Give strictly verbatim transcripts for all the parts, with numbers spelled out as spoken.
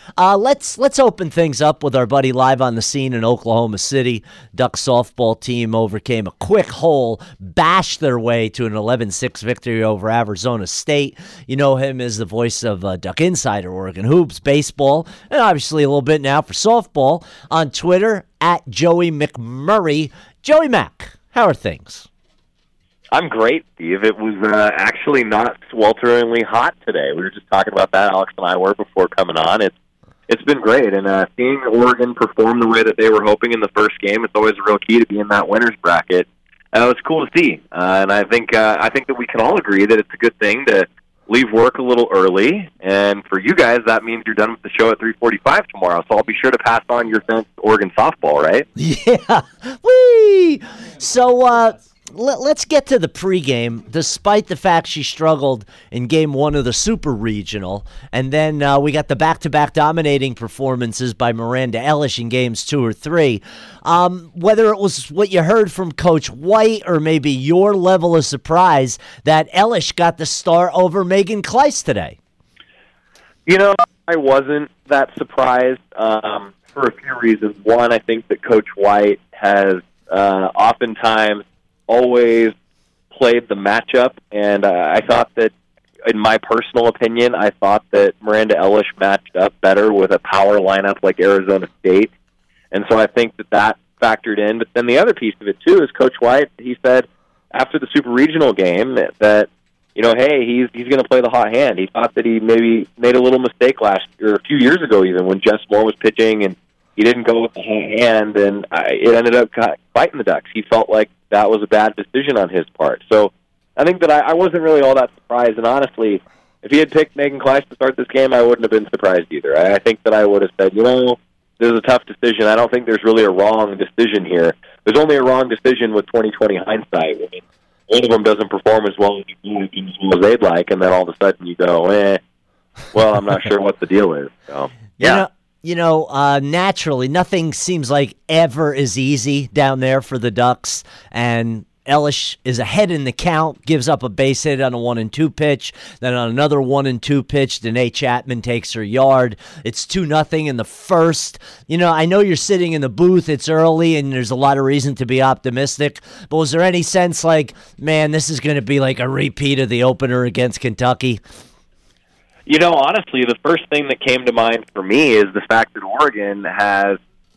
Uh, let's let's open things up with our buddy live on the scene in Oklahoma City. Duck softball team overcame a quick hole, bashed their way to an eleven six victory over Arizona State. You know him as the voice of uh, Duck Insider, Oregon Hoops, baseball, and obviously a little bit now for softball on Twitter at Joey McMurray. Joey Mac, how are things? I'm great, Steve. It was uh, actually not swelteringly hot today. We were just talking about that, Alex and I were, before coming on. It's It's been great, and uh, seeing Oregon perform the way that they were hoping in the first game, it's always a real key to be in that winner's bracket. Uh, it was cool to see, uh, and I think uh, I think that we can all agree that it's a good thing to leave work a little early, and for you guys, that means you're done with the show at three forty-five tomorrow, so I'll be sure to pass on your thanks to Oregon softball, right? Yeah. Whee! So, uh... let's get to the pregame. Despite the fact she struggled in game one of the Super Regional, and then uh, we got the back-to-back dominating performances by Miranda Elish in games two or three. Um, whether it was what you heard from Coach White or maybe your level of surprise that Elish got the start over Megan Kleiss today. You know, I wasn't that surprised um, for a few reasons. One, I think that Coach White has uh, oftentimes always played the matchup, and uh, I thought that, in my personal opinion, I thought that Miranda Elish matched up better with a power lineup like Arizona State, and so I think that that factored in. But then the other piece of it, too, is Coach White, he said after the Super Regional game that, that you know, hey, he's he's going to play the hot hand. He thought that he maybe made a little mistake last year, or a few years ago even, when Jess Moore was pitching, and he didn't go with the hot hand, and I, it ended up biting the Ducks. He felt like that was a bad decision on his part. So I think that I, I wasn't really all that surprised. And honestly, if he had picked Megan Kleiss to start this game, I wouldn't have been surprised either. I, I think that I would have said, you know, this is a tough decision. I don't think there's really a wrong decision here. There's only a wrong decision with twenty twenty hindsight. I mean, one of them doesn't perform as well as they'd like, and then all of a sudden you go, eh, well, I'm not sure what the deal is. So, yeah. You know, You know, uh, naturally, nothing seems like ever is easy down there for the Ducks, and Elish is ahead in the count, gives up a base hit on a one and two pitch, then on another one and two pitch, Danae Chapman takes her yard. It's two nothing in the first. You know, I know you're sitting in the booth, it's early, and there's a lot of reason to be optimistic, but was there any sense like, man, this is going to be like a repeat of the opener against Kentucky? You know, honestly, the first thing that came to mind for me is the fact that Oregon has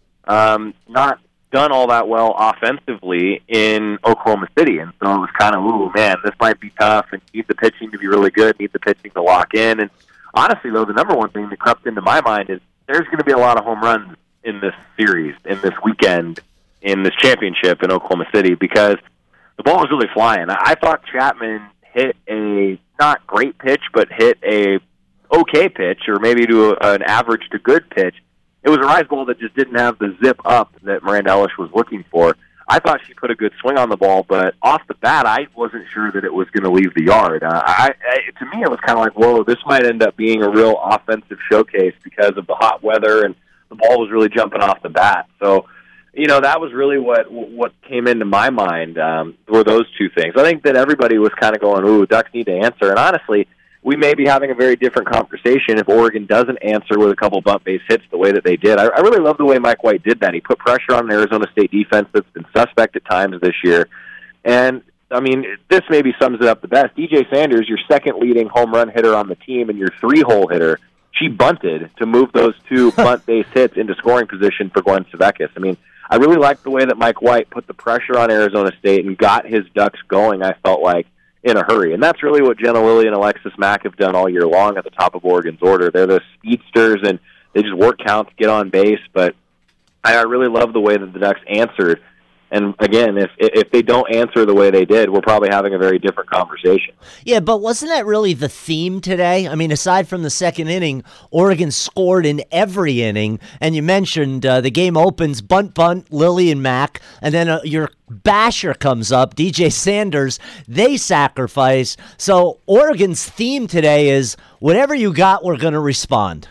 um, not done all that well offensively in Oklahoma City. And so it was kind of, ooh, man, this might be tough, and need the pitching to be really good, need the pitching to lock in. And honestly, though, the number one thing that crept into my mind is there's going to be a lot of home runs in this series, in this weekend, in this championship in Oklahoma City, because the ball was really flying. I thought Chapman hit a not great pitch, but hit a okay pitch, or maybe to a, an average to good pitch. It was a rise ball that just didn't have the zip up that Miranda Elish was looking for. I thought she put a good swing on the ball, but off the bat, I wasn't sure that it was going to leave the yard. Uh, I, I, to me, it was kind of like, whoa, this might end up being a real offensive showcase because of the hot weather, and the ball was really jumping off the bat. So, you know, that was really what what came into my mind, um, were those two things. I think that everybody was kind of going, ooh, Ducks need to answer. And honestly, we may be having a very different conversation if Oregon doesn't answer with a couple bump base hits the way that they did. I, I really love the way Mike White did that. He put pressure on an Arizona State defense that's been suspect at times this year. And, I mean, this maybe sums it up the best. D J Sanders, your second leading home run hitter on the team and your three-hole hitter, she bunted to move those two bunt base hits into scoring position for Gwen Savekis. I mean, I really liked the way that Mike White put the pressure on Arizona State and got his Ducks going, I felt like, in a hurry. And that's really what Jenna Lilly and Alexis Mack have done all year long at the top of Oregon's order. They're the speedsters, and they just work counts, get on base. But I really love the way that the Ducks answered. And again, if if they don't answer the way they did, we're probably having a very different conversation. Yeah, but wasn't that really the theme today? I mean, aside from the second inning, Oregon scored in every inning. And you mentioned uh, the game opens, bunt, bunt, Lilly and Mack. And then uh, your basher comes up, D J Sanders. They sacrifice. So Oregon's theme today is, whatever you got, we're going to respond.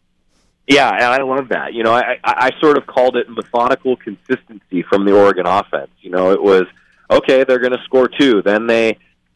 Yeah, and I love that. You know, I, I, I sort of called it methodical consistency from the Oregon offense. You know, it was, okay, they're going to score two. Then they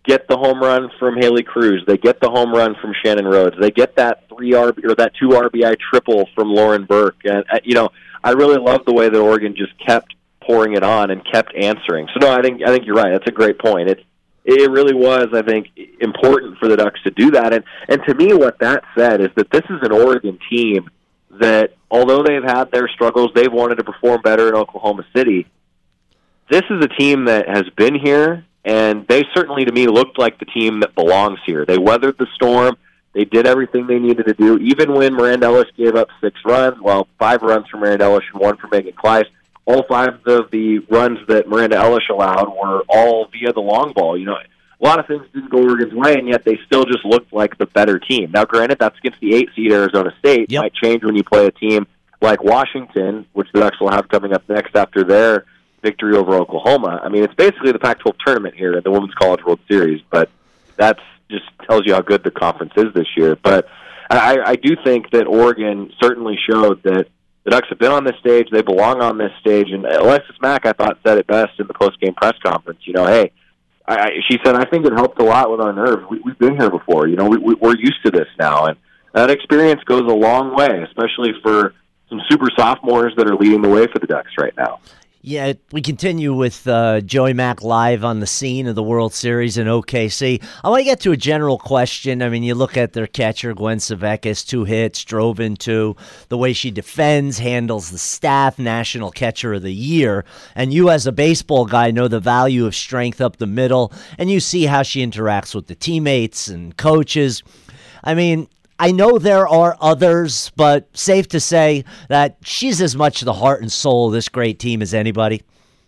get the home run from Haley Cruz. They get the home run from Shannon Rhodes. They get that three R B or that two R B I triple from Lauren Burke. And uh, you know, I really love the way that Oregon just kept pouring it on and kept answering. So no, I think I think you're right. That's a great point. It's it really was, I think, important for the Ducks to do that. And and to me, what that said is that this is an Oregon team that, although they've had their struggles, they've wanted to perform better in Oklahoma City. This is a team that has been here, and they certainly, to me, looked like the team that belongs here. They weathered the storm. They did everything they needed to do, even when Miranda Ellis gave up six runs, well, five runs from Miranda Ellis and one from Megan Kleiss. All five of the runs that Miranda Ellis allowed were all via the long ball. You know, a lot of things didn't go Oregon's way, and yet they still just looked like the better team. Now, granted, that's against the eight seed Arizona State. Yep. It might change when you play a team like Washington, which the Ducks will have coming up next after their victory over Oklahoma. I mean, it's basically the Pac twelve tournament here at the Women's College World Series, but that's just tells you how good the conference is this year. But I, I do think that Oregon certainly showed that the Ducks have been on this stage. They belong on this stage. And Alexis Mack, I thought, said it best in the post-game press conference. You know, hey, I, she said, I think it helped a lot with our nerves. We, we've been here before. You know, we, we, we're used to this now. And that experience goes a long way, especially for some super sophomores that are leading the way for the Ducks right now. Yeah, we continue with uh, Joey Mack live on the scene of the World Series in O K C. I want to get to a general question. I mean, you look at their catcher, Gwen Savekis, two hits, drove in two, the way she defends, handles the staff, National Catcher of the Year. And you as a baseball guy know the value of strength up the middle, and you see how she interacts with the teammates and coaches. I mean, I know there are others, but safe to say that she's as much the heart and soul of this great team as anybody.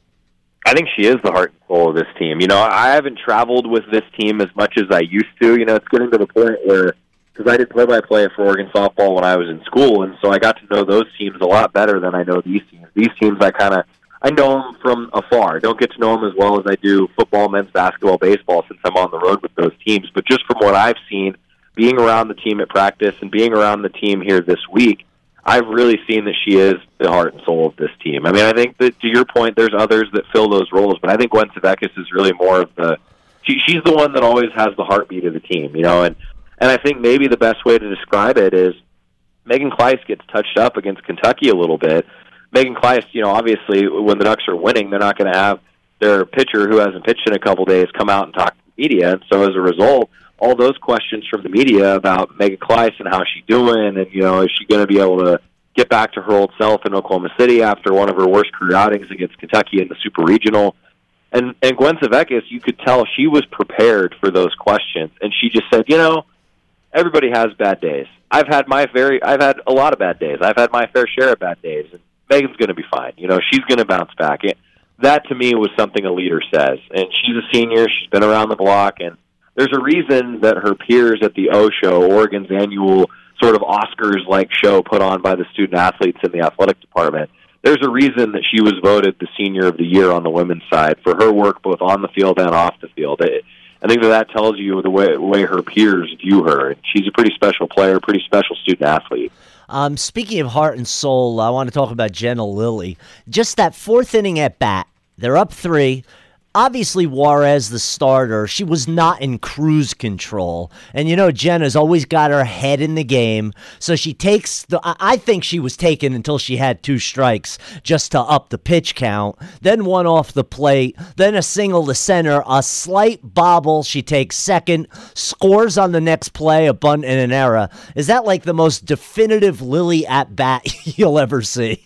I think she is the heart and soul of this team. You know, I haven't traveled with this team as much as I used to. You know, it's getting to the point where, because I did play-by-play for Oregon softball when I was in school, and so I got to know those teams a lot better than I know these teams. These teams, I kind of, I know them from afar. I don't get to know them as well as I do football, men's basketball, baseball, since I'm on the road with those teams. But just from what I've seen, being around the team at practice and being around the team here this week, I've really seen that she is the heart and soul of this team. I mean, I think that, to your point, there's others that fill those roles, but I think Gwen Savekis is really more of the she, – she's the one that always has the heartbeat of the team, you know, and, and I think maybe the best way to describe it is Megan Kleiss gets touched up against Kentucky a little bit. Megan Kleiss, you know, obviously when the Ducks are winning, they're not going to have their pitcher who hasn't pitched in a couple days come out and talk to the media, and so as a result – all those questions from the media about Megan Kleiss and how's she doing, and, you know, is she going to be able to get back to her old self in Oklahoma City after one of her worst career outings against Kentucky in the Super Regional. And, and Gwen Savekis, you could tell she was prepared for those questions, and she just said, you know, everybody has bad days. I've had my very, I've had a lot of bad days. I've had my fair share of bad days, and Megan's going to be fine. You know, she's going to bounce back. It, that, to me, was something a leader says. And she's a senior. She's been around the block, and there's a reason that her peers at the O Show, Oregon's annual sort of Oscars-like show put on by the student-athletes in the athletic department, there's a reason that she was voted the Senior of the Year on the women's side for her work both on the field and off the field. I think that that tells you the way, way her peers view her. She's a pretty special player, pretty special student-athlete. Um, speaking of heart and soul, I want to talk about Jenna Lilly. Just that fourth inning at bat, they're up three. Obviously, Juarez, the starter, she was not in cruise control. And, you know, Jenna's always got her head in the game. So she takes the, I think she was taken until she had two strikes just to up the pitch count. Then one off the plate. Then a single to center. A slight bobble. She takes second. Scores on the next play, a bunt and an error. Is that like the most definitive Lilly at bat you'll ever see?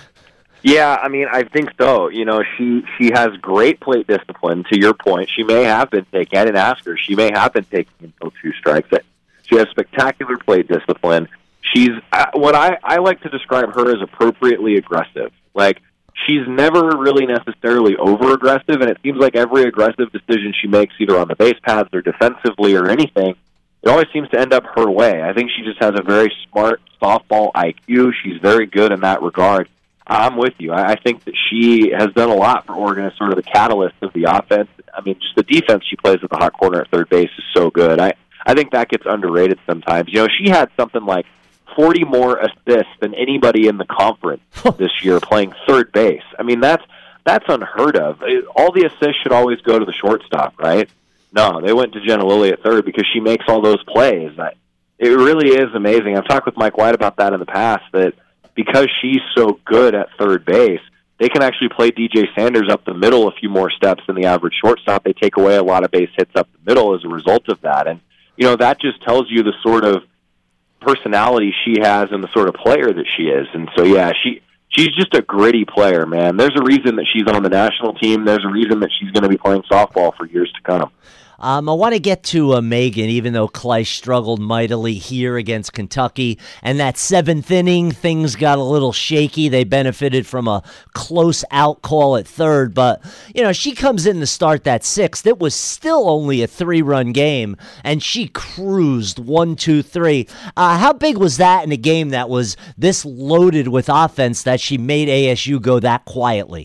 Yeah, I mean, I think so. You know, she she has great plate discipline, to your point. She may have been taking, I didn't ask her, she may have been taking until two strikes. She has spectacular plate discipline. She's, uh, what I, I like to describe her as appropriately aggressive. Like, she's never really necessarily over-aggressive, and it seems like every aggressive decision she makes, either on the base paths or defensively or anything, it always seems to end up her way. I think she just has a very smart softball I Q. She's very good in that regard. I'm with you. I think that she has done a lot for Oregon as sort of the catalyst of the offense. I mean, just the defense she plays at the hot corner at third base is so good. I, I think that gets underrated sometimes. You know, she had something like forty more assists than anybody in the conference this year playing third base. I mean, that's that's unheard of. All the assists should always go to the shortstop, right? No, they went to Jenna Lilly at third because she makes all those plays. I, it really is amazing. I've talked with Mike White about that in the past, that because she's so good at third base, they can actually play D J Sanders up the middle a few more steps than the average shortstop. They take away a lot of base hits up the middle as a result of that. And, you know, that just tells you the sort of personality she has and the sort of player that she is. And so, yeah, she she's just a gritty player, man. There's a reason that she's on the national team. There's a reason that she's going to be playing softball for years to come. Um, I want to get to uh, Megan, even though Kleiss struggled mightily here against Kentucky. And that seventh inning, things got a little shaky. They benefited from a close out call at third. But, you know, she comes in to start that sixth. It was still only a three-run game, and she cruised one, two, three. Uh, how big was that in a game that was this loaded with offense that she made A S U go that quietly?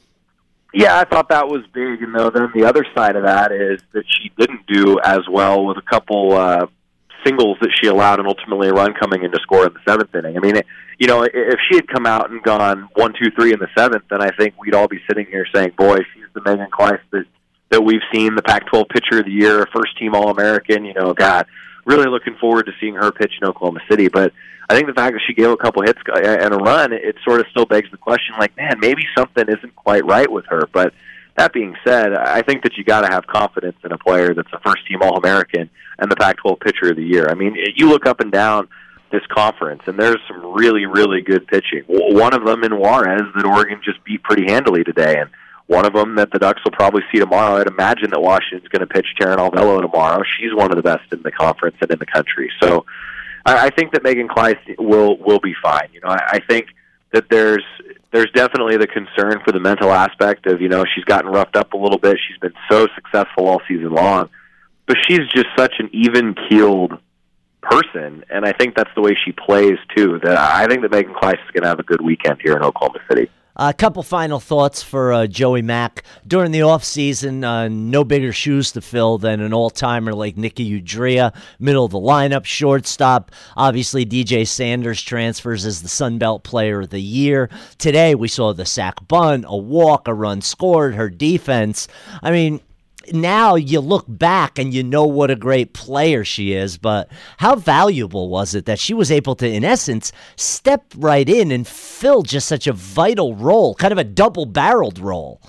Yeah, I thought that was big, and though then the other side of that is that she didn't do as well with a couple uh, singles that she allowed and ultimately a run coming in to score in the seventh inning. I mean, it, you know, if she had come out and gone one, two, three in the seventh, then I think we'd all be sitting here saying, boy, she's the Megan Kleiss that, that we've seen, the Pac twelve Pitcher of the Year, first-team All-American, you know, God, really looking forward to seeing her pitch in Oklahoma City. But I think the fact that she gave a couple hits and a run, it sort of still begs the question, like, man, maybe something isn't quite right with her. But that being said, I think that you got to have confidence in a player that's a first-team All-American and the Pac twelve Pitcher of the Year. I mean, you look up and down this conference, and there's some really, really good pitching. One of them in Juarez that Oregon just beat pretty handily today, and one of them that the Ducks will probably see tomorrow. I'd imagine that Washington's going to pitch Taryn Alvello tomorrow. She's one of the best in the conference and in the country. So I, I think that Megan Kleiss will will be fine. You know, I, I think that there's there's definitely the concern for the mental aspect of, you know, she's gotten roughed up a little bit. She's been so successful all season long, but she's just such an even-keeled person, and I think that's the way she plays too. That I think that Megan Kleiss is going to have a good weekend here in Oklahoma City. A uh, couple final thoughts for uh, Joey Mack. During the offseason, uh, no bigger shoes to fill than an all-timer like Nikki Udrea, middle of the lineup, shortstop. Obviously, D J Sanders transfers as the Sun Belt Player of the Year. Today, we saw the sack bunt, a walk, a run scored, her defense. I mean, now you look back and you know what a great player she is, but how valuable was it that she was able to, in essence, step right in and fill just such a vital role, kind of a double-barreled role?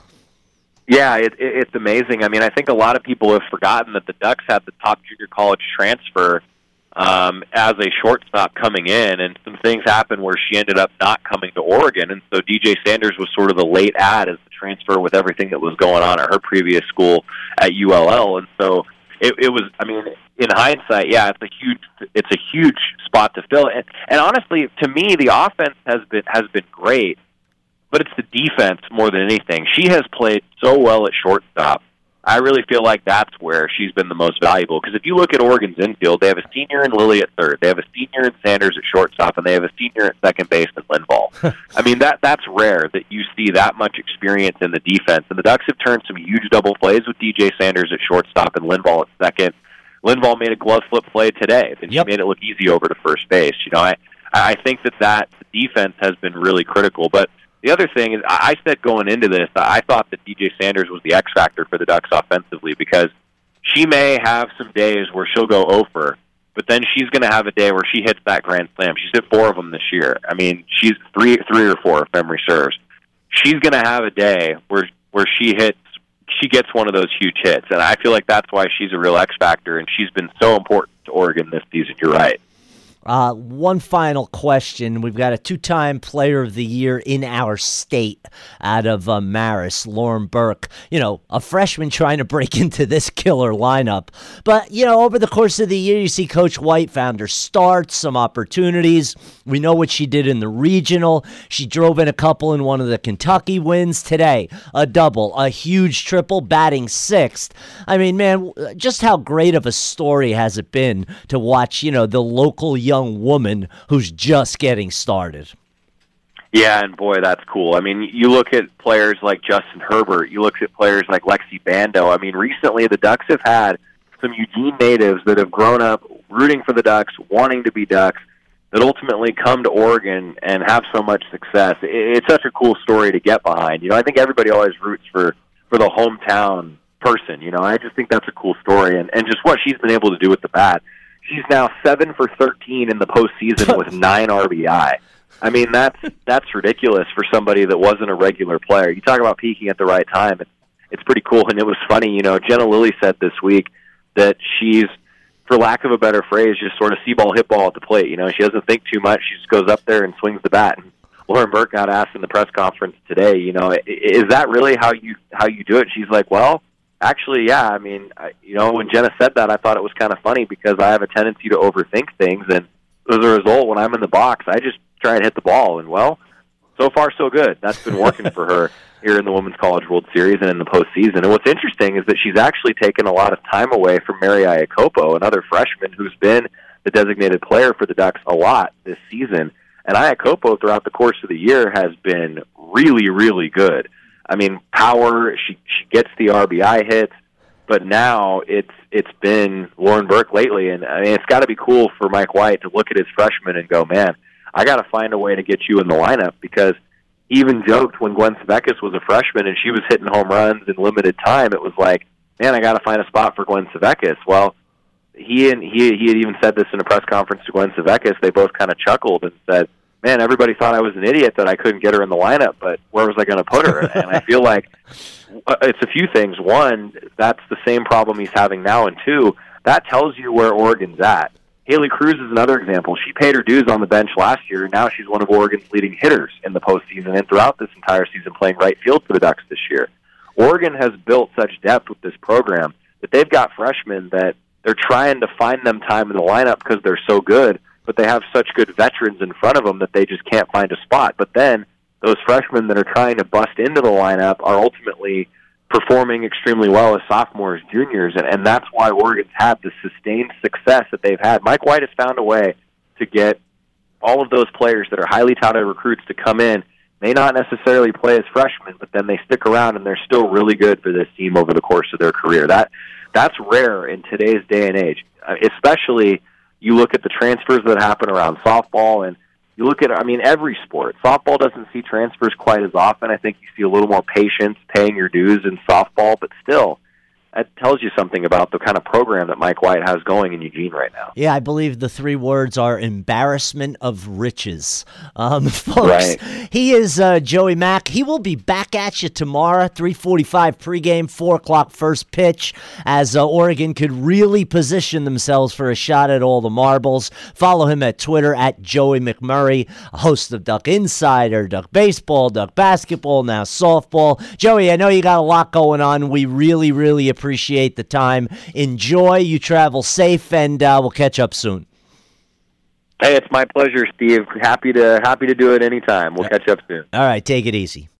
Yeah, it, it, it's amazing. I mean, I think a lot of people have forgotten that the Ducks had the top junior college transfer um, as a shortstop coming in, and some things happened where she ended up not coming to Oregon, and so D J Sanders was sort of the late add as the transfer with everything that was going on at her previous school at U L L, and so it, it was, I mean, in hindsight, yeah, it's a huge, it's a huge spot to fill, and, and honestly, to me, the offense has been has been great, but it's the defense more than anything. She has played so well at shortstop. I really feel like that's where she's been the most valuable. Because if you look at Oregon's infield, they have a senior in Lilly at third, they have a senior in Sanders at shortstop, and they have a senior at second base in Linval. I mean, that that's rare that you see that much experience in the defense. And the Ducks have turned some huge double plays with D J Sanders at shortstop and Linval at second. Linval made a glove flip play today, and yep. She made it look easy over to first base. You know, I I think that that defense has been really critical, but the other thing is, I said going into this, I thought that D J Sanders was the X factor for the Ducks offensively, because she may have some days where she'll go oh for, but then she's going to have a day where she hits that grand slam. She's hit four of them this year. I mean, she's three, three or four, if memory serves. She's going to have a day where where she hits, she gets one of those huge hits, and I feel like that's why she's a real X factor, and she's been so important to Oregon this season. You're right. Uh, one final question. We've got a two-time Player of the Year in our state out of uh, Marist, Lauren Burke. You know, a freshman trying to break into this killer lineup. But, you know, over the course of the year, you see Coach White found her starts, some opportunities. We know what she did in the regional. She drove in a couple in one of the Kentucky wins. Today, a double, a huge triple, batting sixth. I mean, man, just how great of a story has it been to watch, you know, the local young young woman who's just getting started. Yeah, and boy, that's cool. I mean, you look at players like Justin Herbert, you look at players like Lexi Bando. I mean, recently the Ducks have had some Eugene natives that have grown up rooting for the Ducks, wanting to be Ducks, that ultimately come to Oregon and have so much success. It's such a cool story to get behind. You know, I think everybody always roots for, for the hometown person. You know, I just think that's a cool story, and, and just what she's been able to do with the bat. She's now seven for thirteen in the postseason with nine R B I. I mean, that's that's ridiculous for somebody that wasn't a regular player. You talk about peaking at the right time. It's, it's pretty cool, and it was funny. You know, Jenna Lilly said this week that she's, for lack of a better phrase, just sort of see-ball, hit-ball at the plate. You know, she doesn't think too much. She just goes up there and swings the bat. And Lauren Burke got asked in the press conference today, you know, is that really how you how you do it? She's like, well, actually, yeah. I mean, I, you know, when Jenna said that, I thought it was kind of funny because I have a tendency to overthink things, and as a result, when I'm in the box, I just try and hit the ball. And, well, so far so good. That's been working for her here in the Women's College World Series and in the postseason. And what's interesting is that she's actually taken a lot of time away from Mary Iacopo, another freshman who's been the designated player for the Ducks a lot this season. And Iacopo, throughout the course of the year, has been really, really good. I mean, power, she she gets the R B I hits, but now it's it's been Lauren Burke lately. And, I mean, it's got to be cool for Mike White to look at his freshman and go, man, I got to find a way to get you in the lineup, because he even joked when Gwen Savekis was a freshman and she was hitting home runs in limited time, it was like, man, I got to find a spot for Gwen Savekis. Well, he and he he had even said this in a press conference to Gwen Savekis. They both kind of chuckled and said, man, everybody thought I was an idiot that I couldn't get her in the lineup, but where was I going to put her? And I feel like it's a few things. One, that's the same problem he's having now, and two, that tells you where Oregon's at. Haley Cruz is another example. She paid her dues on the bench last year, and now she's one of Oregon's leading hitters in the postseason and throughout this entire season, playing right field for the Ducks this year. Oregon has built such depth with this program that they've got freshmen that they're trying to find them time in the lineup because they're so good, but they have such good veterans in front of them that they just can't find a spot. But then those freshmen that are trying to bust into the lineup are ultimately performing extremely well as sophomores, juniors, and, and that's why Oregon's had the sustained success that they've had. Mike White has found a way to get all of those players that are highly touted recruits to come in, may not necessarily play as freshmen, but then they stick around and they're still really good for this team over the course of their career. That That's rare in today's day and age, especially you look at the transfers that happen around softball, and you look at, I mean, every sport. Softball doesn't see transfers quite as often. I think you see a little more patience paying your dues in softball, but still, that tells you something about the kind of program that Mike White has going in Eugene right now. Yeah, I believe the three words are embarrassment of riches. Um, folks, right. He is uh, Joey Mack. He will be back at you tomorrow, three forty-five pregame, four o'clock first pitch, as uh, Oregon could really position themselves for a shot at all the marbles. Follow him at Twitter, at Joey McMurray, host of Duck Insider, Duck Baseball, Duck Basketball, now softball. Joey, I know you got a lot going on. We really, really appreciate Appreciate the time. Enjoy. You travel safe, and uh, we'll catch up soon. Hey, it's my pleasure, Steve. Happy to happy to do it anytime. We'll catch up soon. All right, take it easy.